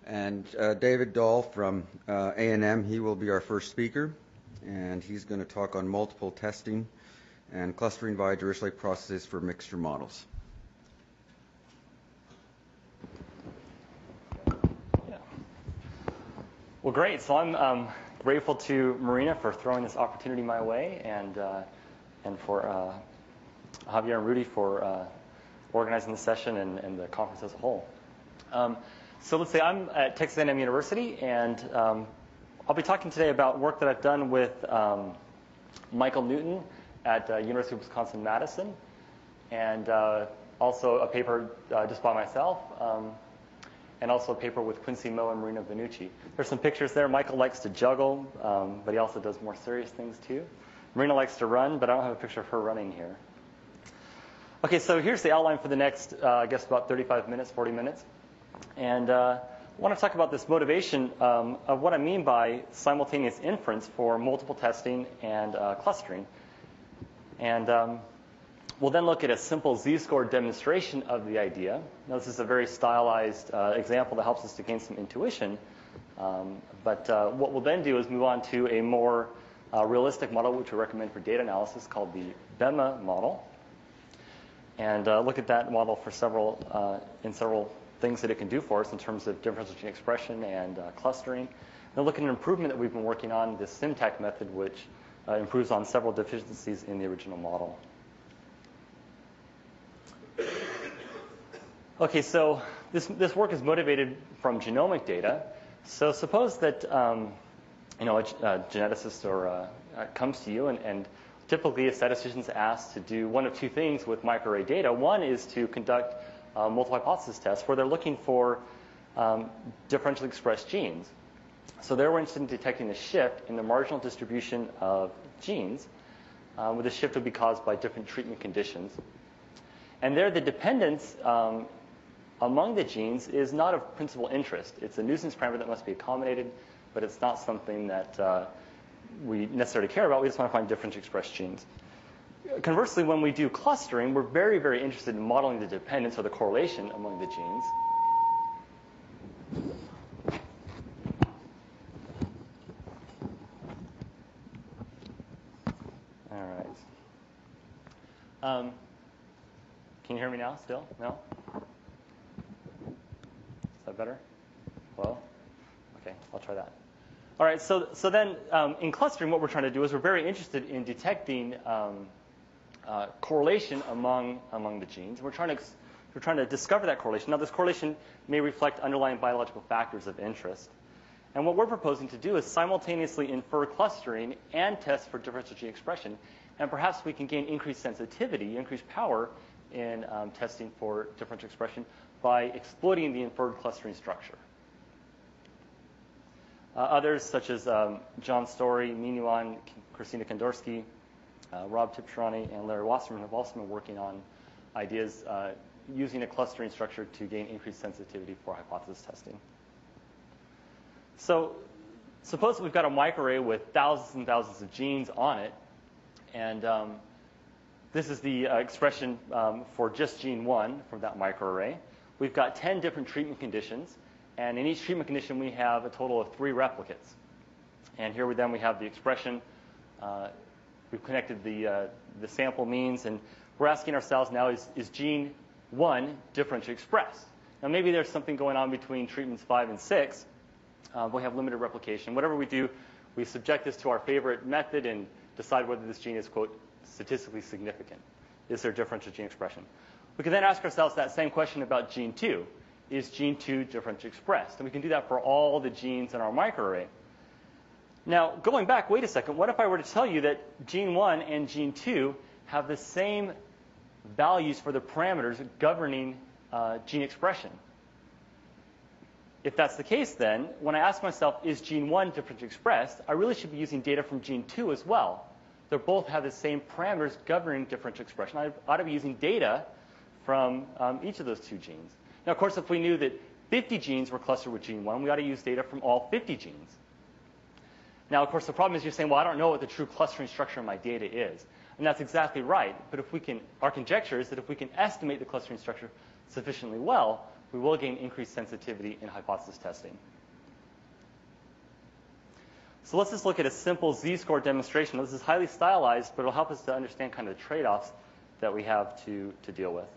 And David Dahl from A&M, he will be our first speaker, and he's going to talk on multiple testing and clustering via Dirichlet processes for mixture models. Yeah. Well, great. So I'm grateful to Marina for throwing this opportunity my way, and for Javier and Rudy for organizing the session and the conference as a whole. So let's say I'm at Texas A&M University, and I'll be talking today about work that I've done with Michael Newton at University of Wisconsin-Madison, and also a paper just by myself, and also a paper with Quincy Moe and Marina Vannucci. There's some pictures there. Michael likes to juggle, but he also does more serious things too. Marina likes to run, but I don't have a picture of her running here. Okay, so here's the outline for the next, I guess, about 35 minutes, 40 minutes. And I want to talk about this motivation of what I mean by simultaneous inference for multiple testing and clustering. And we'll then look at a simple z-score demonstration of the idea. Now, this is a very stylized example that helps us to gain some intuition. But what we'll then do is move on to a more realistic model, which we recommend for data analysis, called the BEMA model. And look at that model for several things that it can do for us in terms of differential gene expression and clustering. And look at an improvement that we've been working on, the SIMTAC method, which improves on several deficiencies in the original model. Okay, so this work is motivated from genomic data. So suppose that a geneticist comes to you, and typically a statistician is asked to do one of two things with microarray data. One is to conduct multiple hypothesis tests where they're looking for differentially expressed genes. So they were interested in detecting a shift in the marginal distribution of genes, where the shift would be caused by different treatment conditions. And there, the dependence among the genes is not of principal interest. It's a nuisance parameter that must be accommodated, but it's not something that we necessarily care about. We just want to find differentially expressed genes. Conversely, when we do clustering, we're very, very interested in modeling the dependence or the correlation among the genes. All right. Can you hear me now still? No? Is that better? Hello? Okay, I'll try that. All right, so then in clustering, what we're trying to do is we're very interested in detecting correlation among the genes. We're trying to discover that correlation. Now, this correlation may reflect underlying biological factors of interest. And what we're proposing to do is simultaneously infer clustering and test for differential gene expression. And perhaps we can gain increased sensitivity, increased power in testing for differential expression by exploiting the inferred clustering structure. Others, such as John Story, Minuan, Christina Kandorsky, Rob Tibshirani, and Larry Wasserman, have also been working on ideas using a clustering structure to gain increased sensitivity for hypothesis testing. So suppose we've got a microarray with thousands and thousands of genes on it, and this is the expression for just gene 1 from that microarray. We've got 10 different treatment conditions, and in each treatment condition we have a total of 3 replicates. And here we have the expression. We've connected the sample means, and we're asking ourselves now, is gene 1 differentially expressed? Now, maybe there's something going on between treatments 5 and 6. We have limited replication. Whatever we do, we subject this to our favorite method and decide whether this gene is, quote, statistically significant. Is there differential gene expression? We can then ask ourselves that same question about gene 2. Is gene 2 differentially expressed? And we can do that for all the genes in our microarray. Now, going back, wait a second. What if I were to tell you that gene 1 and gene 2 have the same values for the parameters governing gene expression? If that's the case, then, when I ask myself, is gene 1 differentially expressed, I really should be using data from gene 2 as well. They both have the same parameters governing differential expression. I ought to be using data from each of those 2 genes. Now, of course, if we knew that 50 genes were clustered with gene 1, we ought to use data from all 50 genes. Now, of course, the problem is you're saying, well, I don't know what the true clustering structure of my data is. And that's exactly right. But our conjecture is that if we can estimate the clustering structure sufficiently well, we will gain increased sensitivity in hypothesis testing. So let's just look at a simple z-score demonstration. This is highly stylized, but it'll help us to understand kind of the trade-offs that we have to deal with.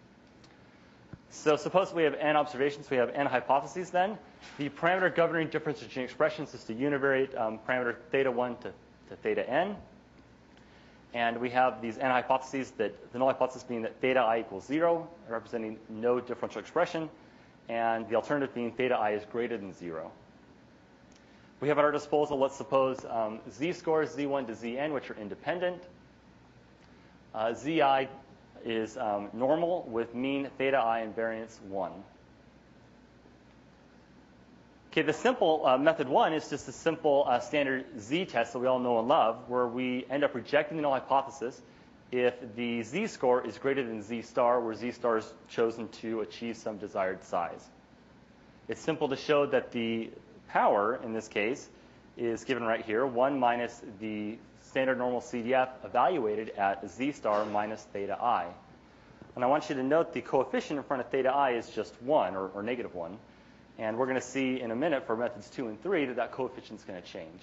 So suppose we have n observations, we have n hypotheses then. The parameter governing difference of gene expressions is the univariate parameter theta 1 to theta n. And we have these n hypotheses, that the null hypothesis being that theta I equals 0, representing no differential expression, and the alternative being theta I is greater than 0. We have at our disposal, let's suppose, z-scores z1 to zn, which are independent. Zi is normal with mean theta I and variance 1. Okay, the simple method 1 is just a simple standard z-test that we all know and love, where we end up rejecting the null hypothesis if the z-score is greater than z-star, where z-star is chosen to achieve some desired size. It's simple to show that the power, in this case, is given right here, 1 minus the standard normal CDF evaluated at z-star minus theta I. And I want you to note the coefficient in front of theta I is just 1, or negative 1. And we're going to see in a minute for methods 2 and 3 that that coefficient is going to change.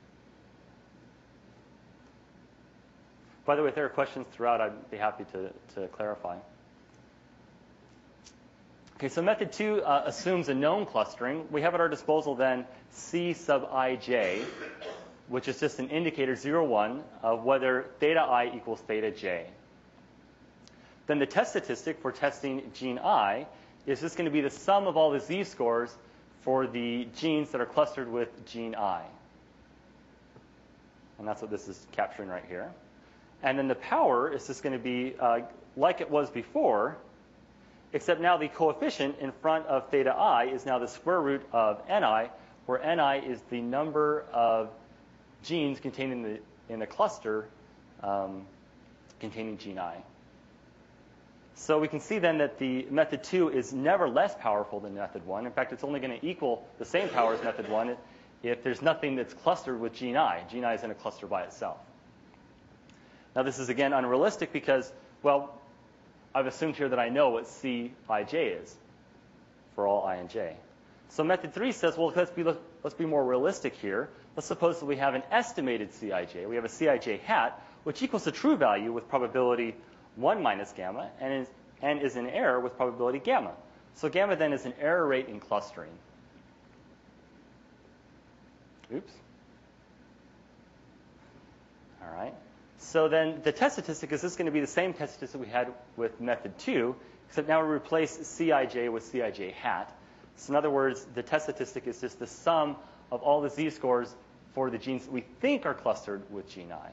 By the way, if there are questions throughout, I'd be happy to clarify. Okay, so method 2 assumes a known clustering. We have at our disposal then C sub ij, which is just an indicator 0, 1 of whether theta I equals theta j. Then the test statistic for testing gene I is just going to be the sum of all the z-scores for the genes that are clustered with gene I. And that's what this is capturing right here. And then the power is just going to be like it was before, except now the coefficient in front of theta I is now the square root of ni, where ni is the number of genes contained in the cluster containing gene I. So we can see then that the method 2 is never less powerful than method 1. In fact, it's only going to equal the same power as method 1 if there's nothing that's clustered with gene I. Gene I is in a cluster by itself. Now this is again unrealistic because, well, I've assumed here that I know what Cij is for all I and j. So method 3 says, well, let's be more realistic here. Let's suppose that we have an estimated Cij. We have a Cij hat, which equals the true value with probability 1 minus gamma, and is an error with probability gamma. So gamma then is an error rate in clustering. Oops. All right. So then the test statistic is just going to be the same test statistic we had with method 2, except now we replace Cij with Cij hat. So in other words, the test statistic is just the sum of all the z-scores for the genes that we think are clustered with gene I.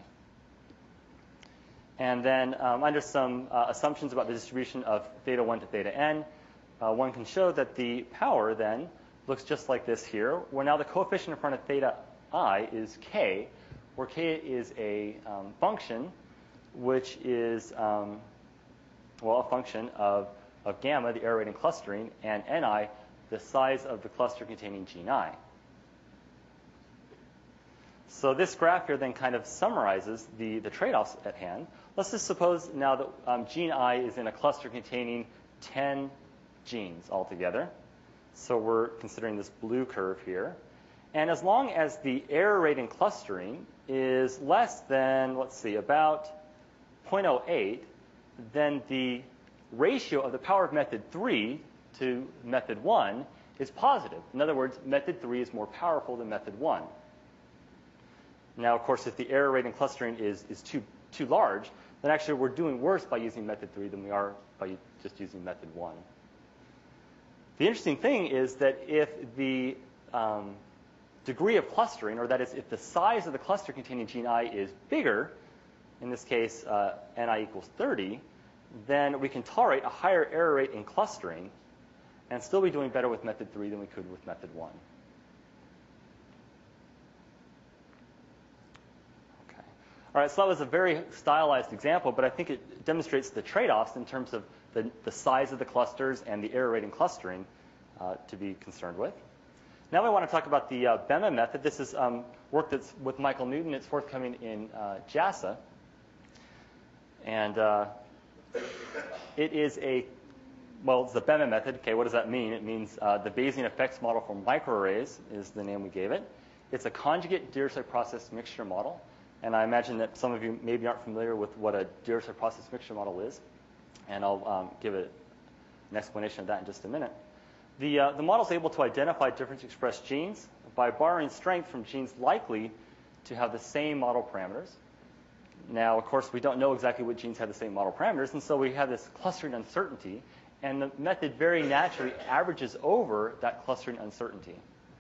And then under some assumptions about the distribution of theta 1 to theta n, one can show that the power then looks just like this here, where now the coefficient in front of theta I is k, where k is a function which is, a function of gamma, the error rate in clustering, and ni, the size of the cluster containing gene I. So this graph here then kind of summarizes the trade-offs at hand. Let's just suppose now that gene I is in a cluster containing 10 genes altogether. So we're considering this blue curve here. And as long as the error rate in clustering is less than, let's see, about 0.08, then the ratio of the power of method 3 to method 1 is positive. In other words, method 3 is more powerful than method 1. Now, of course, if the error rate in clustering is too large, then actually we're doing worse by using method 3 than we are by just using method 1. The interesting thing is that if the degree of clustering, or that is, if the size of the cluster containing gene I is bigger, in this case ni equals 30, then we can tolerate a higher error rate in clustering and still be doing better with method 3 than we could with method 1. All right, so that was a very stylized example, but I think it demonstrates the trade-offs in terms of the size of the clusters and the error rate in clustering to be concerned with. Now I want to talk about the BEMA method. This is work that's with Michael Newton. It's forthcoming in JASA. And it is a well, it's the BEMA method. Okay, what does that mean? It means the Bayesian effects model for microarrays is the name we gave it. It's a conjugate Dirichlet process mixture model. And I imagine that some of you maybe aren't familiar with what a Dirichlet process mixture model is. And I'll give an explanation of that in just a minute. The model is able to identify difference expressed genes by borrowing strength from genes likely to have the same model parameters. Now, of course, we don't know exactly what genes have the same model parameters, and so we have this clustering uncertainty, and the method very naturally averages over that clustering uncertainty.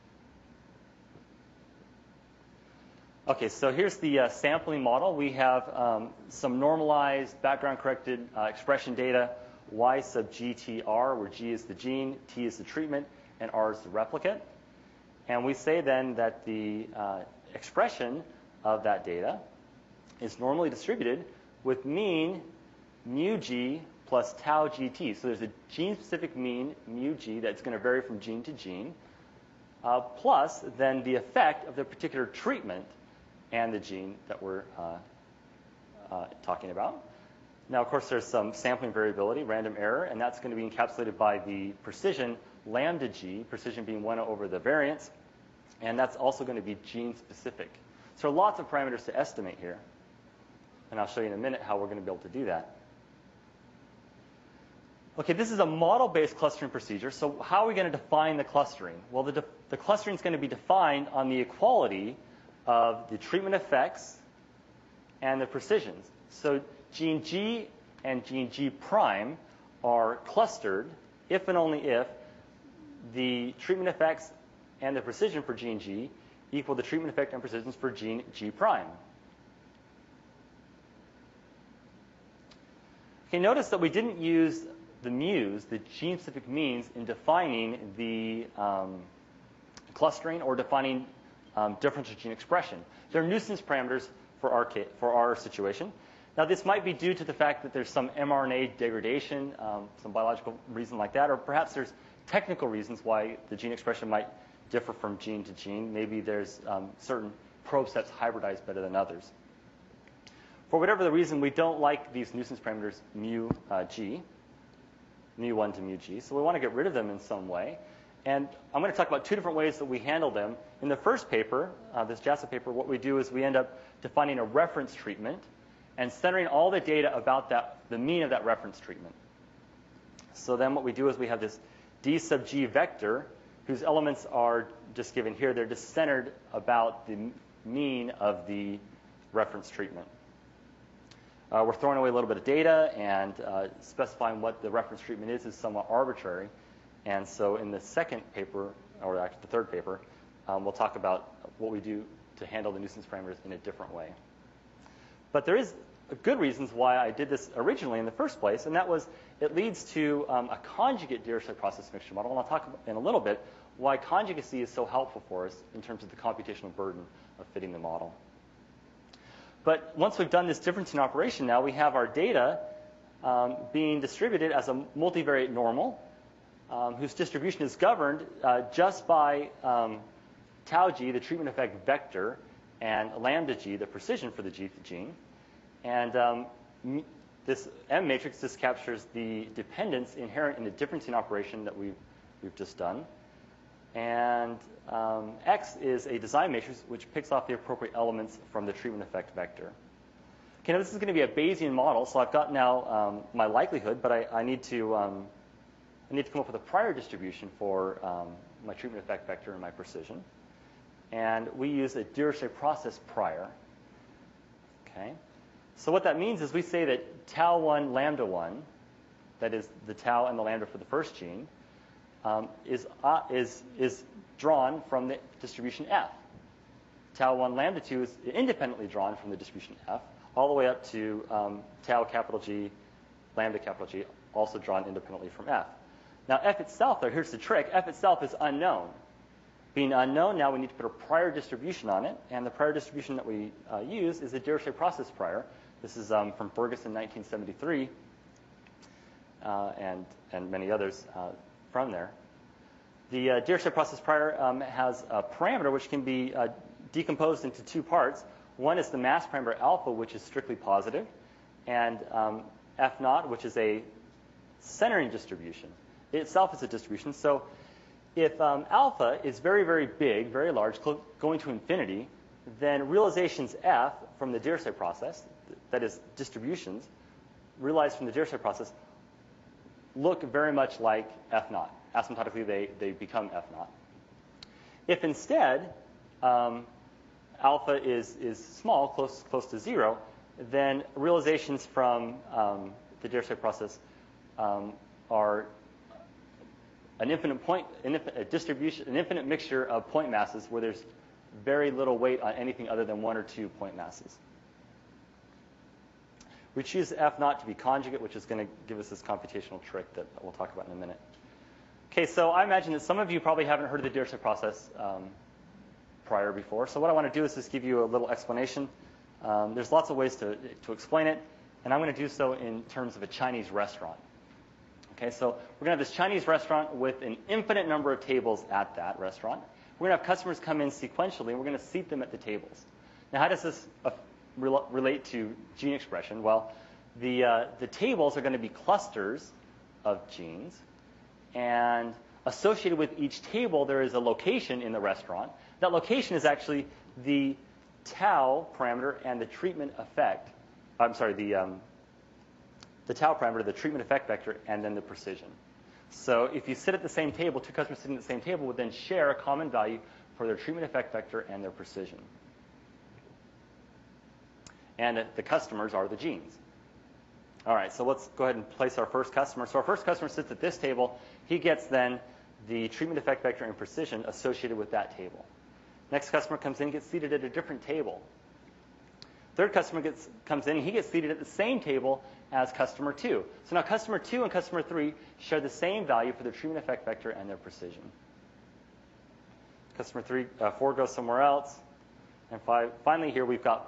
Okay, so here's the sampling model. We have some normalized background-corrected expression data, Y sub GTR, where G is the gene, T is the treatment, and R is the replicate. And we say then that the expression of that data is normally distributed with mean mu G plus tau GT. So there's a gene-specific mean mu G that's going to vary from gene to gene, plus then the effect of the particular treatment and the gene that we're talking about. Now, of course, there's some sampling variability, random error, and that's going to be encapsulated by the precision lambda G, precision being 1 over the variance, and that's also going to be gene-specific. So lots of parameters to estimate here. And I'll show you in a minute how we're going to be able to do that. Okay, this is a model-based clustering procedure. So how are we going to define the clustering? Well, the clustering is going to be defined on the equality of the treatment effects and the precisions. So gene G and gene G prime are clustered if and only if the treatment effects and the precision for gene G equal the treatment effect and precisions for gene G prime. Okay, notice that we didn't use the mu's, the gene-specific means, in defining the clustering or defining differential gene expression. They're nuisance parameters for our situation. Now, this might be due to the fact that there's some mRNA degradation, some biological reason like that, or perhaps there's technical reasons why the gene expression might differ from gene to gene. Maybe there's certain probe sets hybridized better than others. For whatever the reason, we don't like these nuisance parameters mu G, mu1 to mu G, so we want to get rid of them in some way. And I'm going to talk about two different ways that we handle them. In the first paper, this JASA paper, what we do is we end up defining a reference treatment and centering all the data about the mean of that reference treatment. So then what we do is we have this D sub G vector whose elements are just given here. They're just centered about the mean of the reference treatment. We're throwing away a little bit of data, and specifying what the reference treatment is somewhat arbitrary. And so in the second paper, or actually the third paper, we'll talk about what we do to handle the nuisance parameters in a different way. But there is good reasons why I did this originally in the first place, and that was it leads to a conjugate Dirichlet process mixture model. And I'll talk in a little bit why conjugacy is so helpful for us in terms of the computational burden of fitting the model. But once we've done this differencing operation now, we have our data being distributed as a multivariate normal, whose distribution is governed just by tau G, the treatment effect vector, and lambda G, the precision for the G gene. And this M matrix just captures the dependence inherent in the differencing operation that we've just done. And X is a design matrix which picks off the appropriate elements from the treatment effect vector. Okay, now this is going to be a Bayesian model, so I've got now my likelihood, but I need to come up with a prior distribution for my treatment effect vector and my precision. And we use a Dirichlet process prior. Okay, so what that means is we say that tau1 lambda 1, that is the tau and the lambda for the first gene, is drawn from the distribution F. Tau1 lambda 2 is independently drawn from the distribution F, all the way up to tau capital G, lambda capital G, also drawn independently from F. Now, F itself, though, here's the trick. F itself is unknown. Being unknown, now we need to put a prior distribution on it, and the prior distribution that we use is the Dirichlet process prior. This is from Ferguson, 1973, and many others from there. The Dirichlet process prior has a parameter which can be decomposed into two parts. One is the mass parameter alpha, which is strictly positive, and F naught, which is a centering distribution. It itself is a distribution. So if alpha is very, very big, very large, going to infinity, then realizations f from the Dirichlet process, that is distributions, realized from the Dirichlet process, look very much like f naught. Asymptotically, they become f naught. If instead alpha is small, close to 0, then realizations from the Dirichlet process are an infinite mixture of point masses where there's very little weight on anything other than 1 or 2 point masses. We choose f naught to be conjugate, which is going to give us this computational trick that we'll talk about in a minute. Okay, so I imagine that some of you probably haven't heard of the Dirichlet process prior before. So what I want to do is just give you a little explanation. There's lots of ways to explain it, and I'm going to do so in terms of a Chinese restaurant. Okay, so we're going to have this Chinese restaurant with an infinite number of tables at that restaurant. We're going to have customers come in sequentially, and we're going to seat them at the tables. Now, how does this relate to gene expression? Well, the tables are going to be clusters of genes, and associated with each table, there is a location in the restaurant. That location is actually the tau parameter and the treatment effect. I'm sorry, the tau parameter, the treatment effect vector, and then the precision. So if you sit at the same table, two customers sitting at the same table would then share a common value for their treatment effect vector and their precision. And the customers are the genes. All right, so let's go ahead and place our first customer. So our first customer sits at this table. He gets then the treatment effect vector and precision associated with that table. Next customer comes in, gets seated at a different table. Third customer comes in, he gets seated at the same table as customer 2. So now customer 2 and customer 3 share the same value for their treatment effect vector and their precision. Customer 4 goes somewhere else. And finally here we've got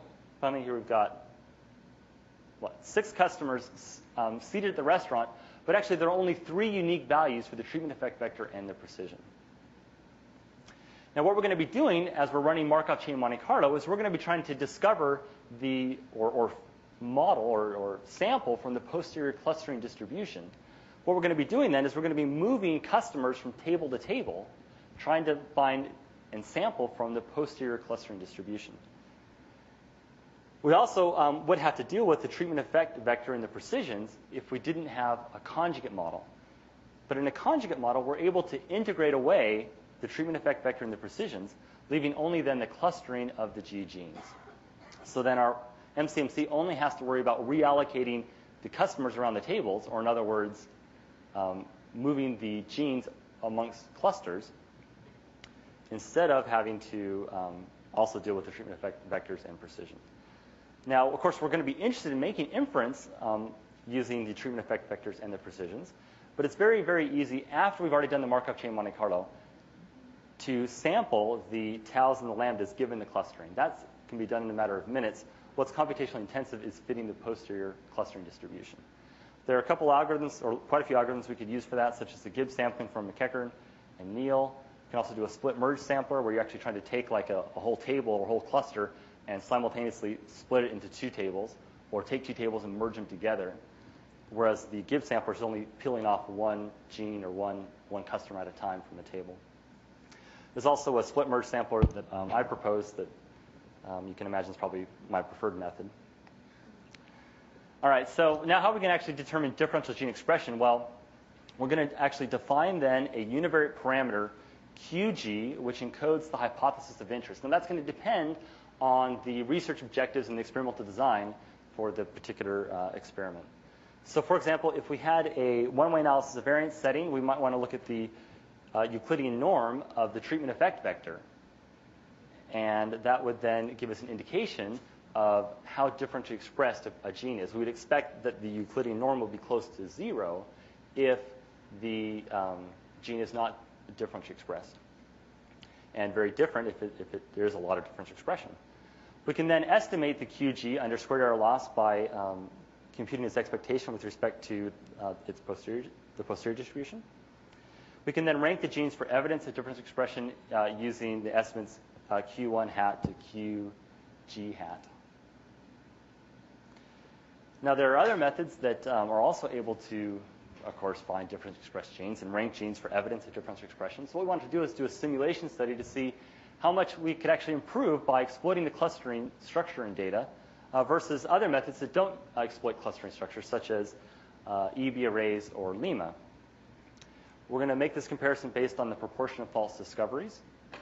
6 customers seated at the restaurant, but actually there are only 3 unique values for the treatment effect vector and the precision. Now what we're going to be doing as we're running Markov chain Monte Carlo is we're going to be trying to discover or model or sample from the posterior clustering distribution. What we're going to be doing then is we're going to be moving customers from table to table, trying to find and sample from the posterior clustering distribution. We also would have to deal with the treatment effect vector and the precisions if we didn't have a conjugate model. But in a conjugate model, we're able to integrate away the treatment effect vector and the precisions, leaving only then the clustering of the G genes. So then our MCMC only has to worry about reallocating the customers around the tables, or in other words, moving the genes amongst clusters, instead of having to also deal with the treatment effect vectors and precision. Now, of course, we're going to be interested in making inference using the treatment effect vectors and the precisions, but it's very, very easy after we've already done the Markov chain Monte Carlo to sample the taus and the lambdas given the clustering. That can be done in a matter of minutes. What's computationally intensive is fitting the posterior clustering distribution. There are a couple algorithms, or quite a few algorithms we could use for that, such as the Gibbs sampling from McEachern and Neal. You can also do a split merge sampler where you're actually trying to take like a whole table or a whole cluster and simultaneously split it into 2 tables, or take 2 tables and merge them together, whereas the Gibbs sampler is only peeling off 1 gene or one customer at a time from the table. There's also a split merge sampler that I proposed that you can imagine is probably my preferred method. All right, so now how are we going to actually determine differential gene expression? Well, we're going to actually define then a univariate parameter, QG, which encodes the hypothesis of interest. And that's going to depend on the research objectives and the experimental design for the particular experiment. So for example, if we had a one-way analysis of variance setting, we might want to look at the Euclidean norm of the treatment effect vector. And that would then give us an indication of how differentially expressed a gene is. We would expect that the Euclidean norm will be close to 0 if the gene is not differentially expressed, and very different if there's a lot of differential expression. We can then estimate the QG under squared error loss by computing its expectation with respect to the posterior distribution. We can then rank the genes for evidence of differential expression using the estimates Q1 hat to QG hat. Now, there are other methods that are also able to of course, find differentially expressed genes and rank genes for evidence of differential expression. So what we wanted to do is do a simulation study to see how much we could actually improve by exploiting the clustering structure in data versus other methods that don't exploit clustering structures, such as EB arrays or Lima. We're going to make this comparison based on the proportion of false discoveries.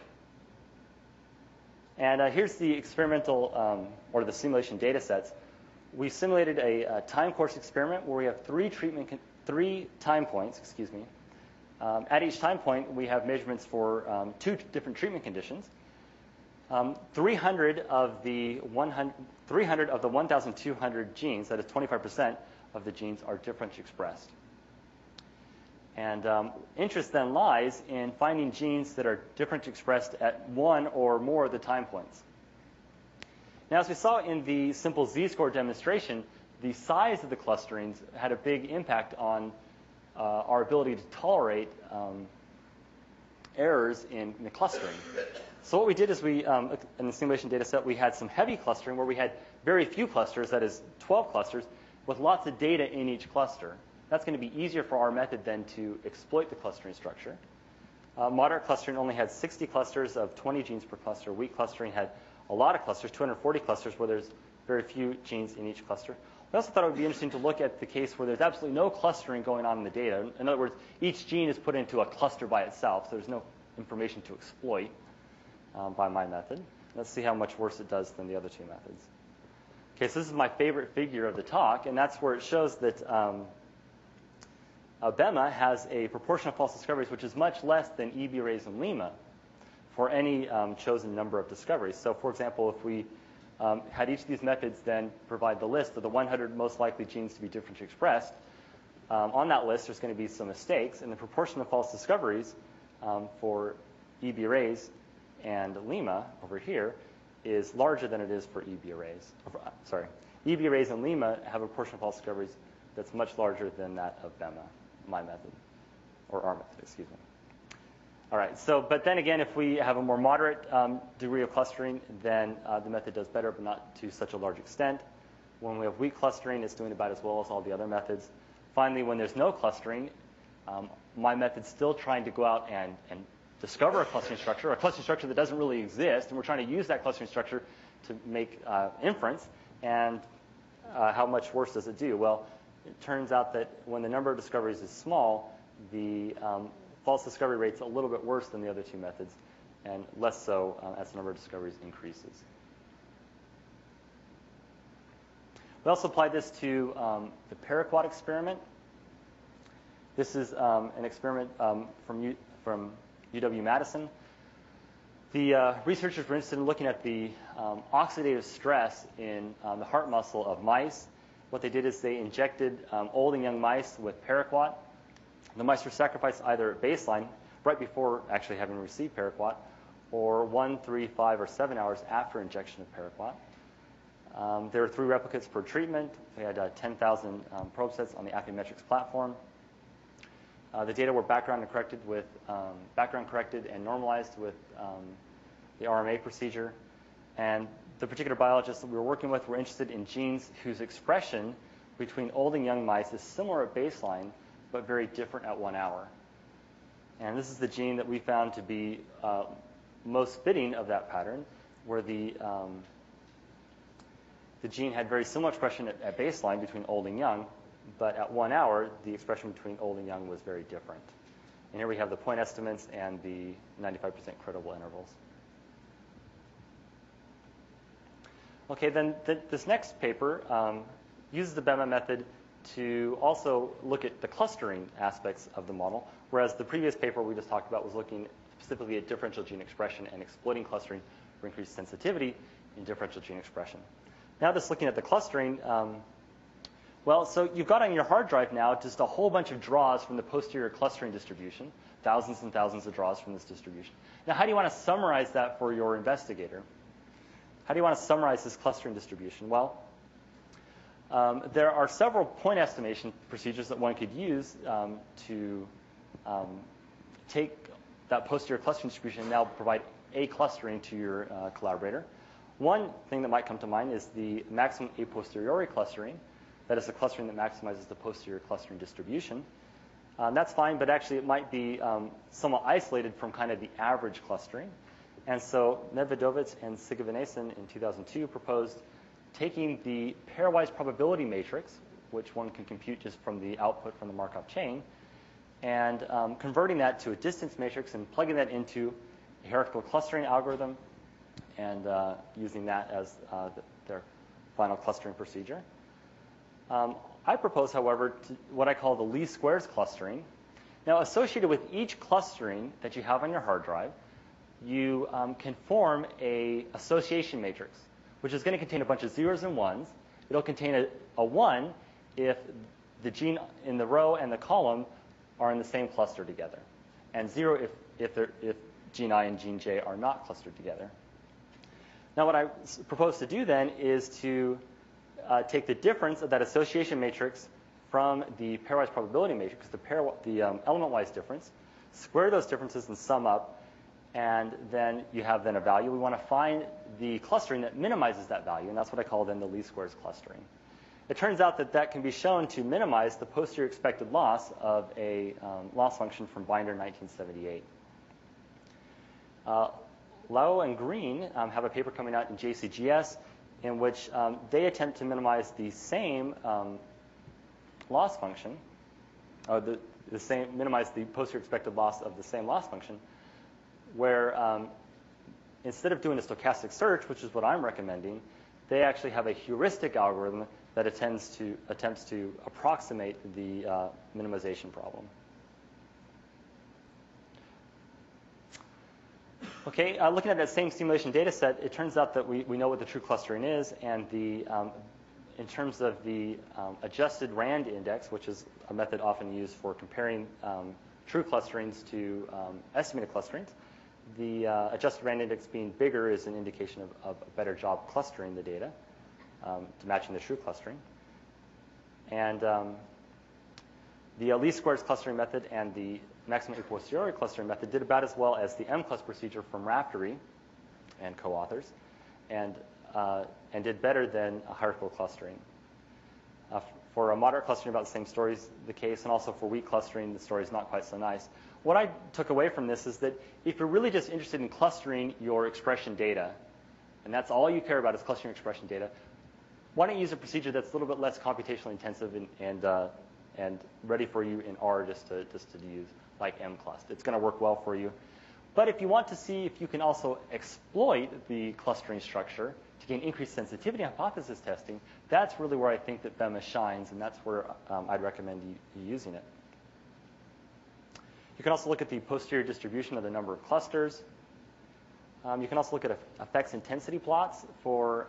And here's the experimental or the simulation data sets. We simulated a time course experiment where we have three time points. At each time point, we have measurements for 2 different treatment conditions. 300 of the 1,200 genes, that is 25% of the genes, are differentially expressed. And interest then lies in finding genes that are differentially expressed at one or more of the time points. Now, as we saw in the simple z-score demonstration, the size of the clusterings had a big impact on our ability to tolerate errors in the clustering. So what we did is in the simulation data set, we had some heavy clustering where we had very few clusters, that is 12 clusters, with lots of data in each cluster. That's going to be easier for our method than to exploit the clustering structure. Moderate clustering only had 60 clusters of 20 genes per cluster. Weak clustering had a lot of clusters, 240 clusters, where there's very few genes in each cluster. We also thought it would be interesting to look at the case where there's absolutely no clustering going on in the data. In other words, each gene is put into a cluster by itself, so there's no information to exploit by my method. Let's see how much worse it does than the other 2 methods. Okay, so this is my favorite figure of the talk, and that's where it shows that BEMA has a proportion of false discoveries which is much less than EB arrays and Lima for any chosen number of discoveries. So, for example, if we had each of these methods then provide the list of the 100 most likely genes to be differentially expressed, on that list there's going to be some mistakes, and the proportion of false discoveries for EB arrays and Lima over here is larger than it is for EB arrays. EB arrays and Lima have a proportion of false discoveries that's much larger than that of BEMA, my method, or our method, excuse me. All right, but then again, if we have a more moderate degree of clustering, then the method does better, but not to such a large extent. When we have weak clustering, it's doing about as well as all the other methods. Finally, when there's no clustering, my method's still trying to go out and discover a clustering structure that doesn't really exist, and we're trying to use that clustering structure to make inference. And how much worse does it do? Well, it turns out that when the number of discoveries is small, the false discovery rate's a little bit worse than the other 2 methods, and less so as the number of discoveries increases. We also applied this to the paraquat experiment. This is an experiment from UW-Madison. The researchers were interested in looking at the oxidative stress in the heart muscle of mice. What they did is they injected old and young mice with paraquat. The mice were sacrificed either at baseline, right before actually having received paraquat, or 1, 3, 5, or 7 hours after injection of paraquat. There were 3 replicates per treatment. We had 10,000 probe sets on the Affymetrix platform. The data were background corrected and normalized with the RMA procedure. And the particular biologists that we were working with were interested in genes whose expression between old and young mice is similar at baseline, but very different at 1 hour. And this is the gene that we found to be most fitting of that pattern, where the gene had very similar expression at baseline between old and young, but at 1 hour, the expression between old and young was very different. And here we have the point estimates and the 95% credible intervals. Okay, then this next paper uses the BEMA method to also look at the clustering aspects of the model, whereas the previous paper we just talked about was looking specifically at differential gene expression and exploiting clustering for increased sensitivity in differential gene expression. Now just looking at the clustering, so you've got on your hard drive now just a whole bunch of draws from the posterior clustering distribution, thousands and thousands of draws from this distribution. Now, how do you want to summarize that for your investigator? How do you want to summarize this clustering distribution? Well, there are several point estimation procedures that one could use to take that posterior clustering distribution and now provide a clustering to your collaborator. One thing that might come to mind is the maximum a posteriori clustering. That is the clustering that maximizes the posterior clustering distribution. That's fine, but actually it might be somewhat isolated from kind of the average clustering. And so Medvedovets and Sigovanesyan in 2002 proposed taking the pairwise probability matrix, which one can compute just from the output from the Markov chain, and converting that to a distance matrix and plugging that into a hierarchical clustering algorithm and using that as their final clustering procedure. I propose, however, what I call the least squares clustering. Now, associated with each clustering that you have on your hard drive, you can form a association matrix, which is going to contain a bunch of zeros and ones. It'll contain a 1 if the gene in the row and the column are in the same cluster together, and 0 if gene I and gene J are not clustered together. Now, what I propose to do then is to take the difference of that association matrix from the pairwise probability matrix, the element-wise difference, square those differences and sum up, and then you have then a value. We want to find the clustering that minimizes that value, and that's what I call then the least squares clustering. It turns out that that can be shown to minimize the posterior expected loss of a loss function from Binder 1978. Lau and Green have a paper coming out in JCGS in which they attempt to minimize the same loss function, minimize the posterior expected loss of the same loss function, where instead of doing a stochastic search, which is what I'm recommending, they actually have a heuristic algorithm that attempts to approximate the minimization problem. Okay, looking at that same simulation data set, it turns out that we know what the true clustering is, and in terms of the adjusted RAND index, which is a method often used for comparing true clusterings to estimated clusterings, the adjusted RAND index being bigger is an indication of a better job clustering the data to matching the true clustering. And the least squares clustering method and the maximum a posteriori clustering method did about as well as the MCLUST procedure from Raftery and co-authors, and did better than a hierarchical clustering. For a moderate clustering, about the same story is the case, and also for weak clustering, the story is not quite so nice. What I took away from this is that if you're really just interested in clustering your expression data, and that's all you care about is clustering expression data, why don't you use a procedure that's a little bit less computationally intensive and ready for you in R just to use, like MCLUST. It's going to work well for you. But if you want to see if you can also exploit the clustering structure to gain increased sensitivity hypothesis testing, that's really where I think that BEMA shines, and that's where I'd recommend you using it. You can also look at the posterior distribution of the number of clusters. You can also look at effects intensity plots for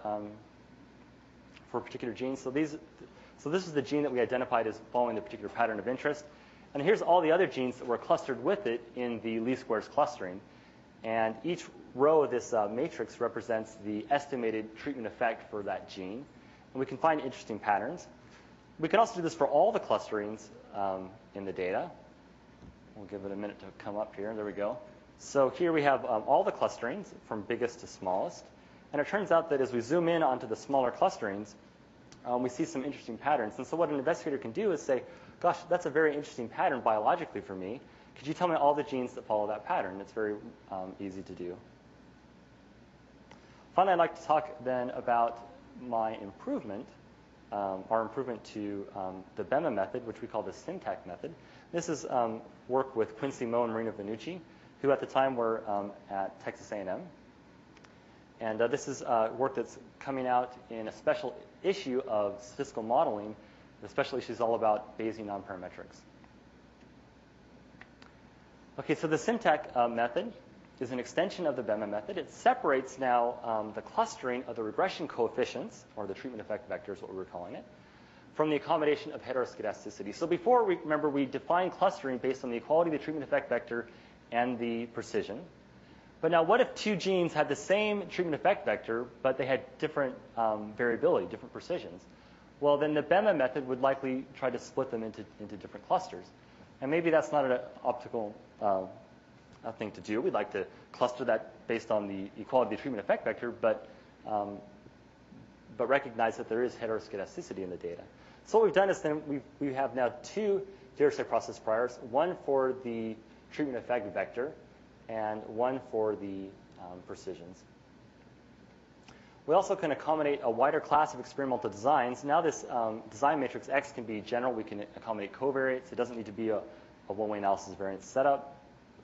particular genes. So this is the gene that we identified as following the particular pattern of interest. And here's all the other genes that were clustered with it in the least squares clustering. And each row of this matrix represents the estimated treatment effect for that gene. And we can find interesting patterns. We can also do this for all the clusterings in the data. We'll give it a minute to come up here. There we go. So here we have all the clusterings from biggest to smallest. And it turns out that as we zoom in onto the smaller clusterings, we see some interesting patterns. And so what an investigator can do is say, gosh, that's a very interesting pattern biologically for me. Could you tell me all the genes that follow that pattern? It's very easy to do. Finally, I'd like to talk then about my improvement, our improvement to the BEMA method, which we call the syntax method. This is work with Quincy Moe and Marina Vannucci, who at the time were at Texas A&M. And this is work that's coming out in a special issue of statistical modeling. The special issue is all about Bayesian nonparametrics. Okay, so the syntax method is an extension of the BEMA method. It separates now the clustering of the regression coefficients, or the treatment effect vectors, what we were calling it, from the accommodation of heteroscedasticity. So before, remember, we defined clustering based on the equality of the treatment effect vector and the precision. But now what if two genes had the same treatment effect vector, but they had different variability, different precisions? Well, then the BEMA method would likely try to split them into different clusters. And maybe that's not an optimal thing to do. We'd like to cluster that based on the equality of the treatment effect vector, but recognize that there is heteroscedasticity in the data. So what we've done is then we have now two Dirichlet process priors, one for the treatment effect vector and one for the precisions. We also can accommodate a wider class of experimental designs. Now this design matrix X can be general. We can accommodate covariates. It doesn't need to be a one-way analysis variance setup.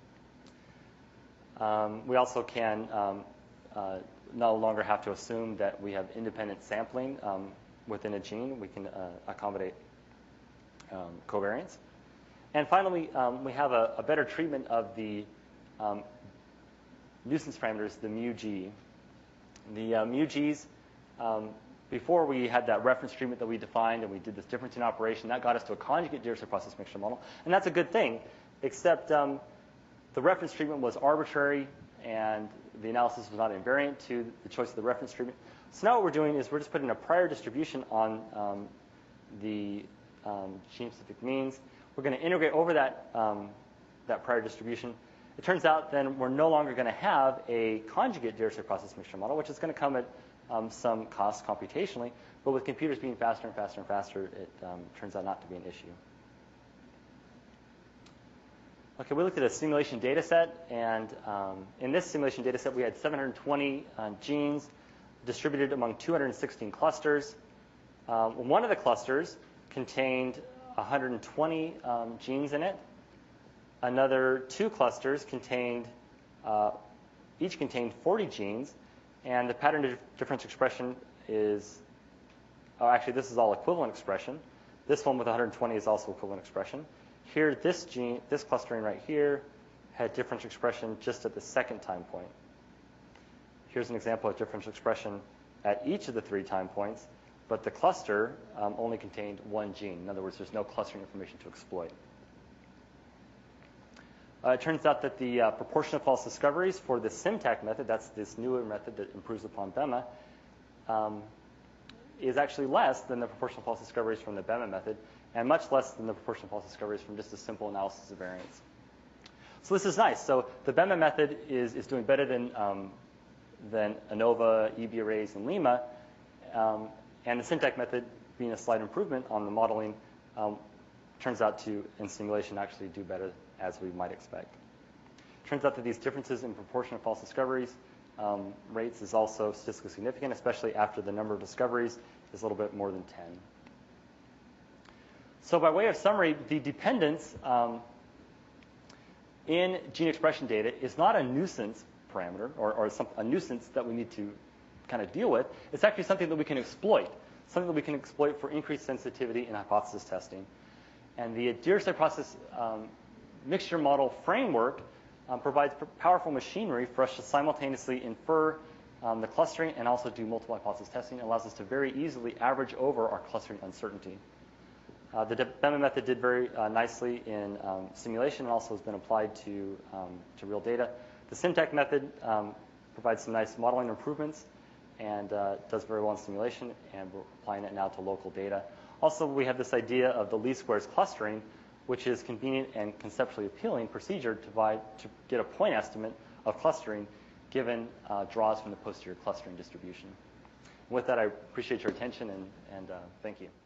We also can no longer have to assume that we have independent sampling within a gene. We can accommodate covariance. And finally, we have a better treatment of the nuisance parameters, the mu-G. The mu-Gs, before we had that reference treatment that we defined and we did this differencing operation, that got us to a conjugate Dirichlet process mixture model. And that's a good thing, except the reference treatment was arbitrary and the analysis was not invariant to the choice of the reference treatment. So now what we're doing is we're just putting a prior distribution on the gene-specific means. We're going to integrate over that prior distribution. It turns out then we're no longer going to have a conjugate Dirichlet process mixture model, which is going to come at some cost computationally. But with computers being faster and faster and faster, it turns out not to be an issue. Okay, we looked at a simulation data set, and in this simulation data set, we had 720 genes distributed among 216 clusters. One of the clusters contained 120 genes in it. Another two clusters each contained 40 genes, and the pattern difference expression is, actually this is all equivalent expression. This one with 120 is also equivalent expression. Here, this clustering right here had differential expression just at the second time point. Here's an example of differential expression at each of the 3 time points, but the cluster only contained 1 gene. In other words, there's no clustering information to exploit. It turns out that the proportion of false discoveries for the SimTac method, that's this newer method that improves upon BEMA, is actually less than the proportion of false discoveries from the BEMA method, and much less than the proportion of false discoveries from just a simple analysis of variance. So this is nice. So the BEMA method is doing better than ANOVA, EB arrays, and Lima, and the SimTac method, being a slight improvement on the modeling, turns out to, in simulation, actually do better as we might expect. Turns out that these differences in proportion of false discoveries rates is also statistically significant, especially after the number of discoveries is a little bit more than 10. So by way of summary, the dependence in gene expression data is not a nuisance parameter or a nuisance that we need to kind of deal with. It's actually something that we can exploit, for increased sensitivity in hypothesis testing. And the Dirichlet process mixture model framework provides powerful machinery for us to simultaneously infer the clustering and also do multiple hypothesis testing. It allows us to very easily average over our clustering uncertainty. The BEMA method did very nicely in simulation and also has been applied to real data. The SimTac method provides some nice modeling improvements and does very well in simulation, and we're applying it now to local data. Also, we have this idea of the least squares clustering, which is convenient and conceptually appealing procedure to get a point estimate of clustering given draws from the posterior clustering distribution. With that, I appreciate your attention and thank you.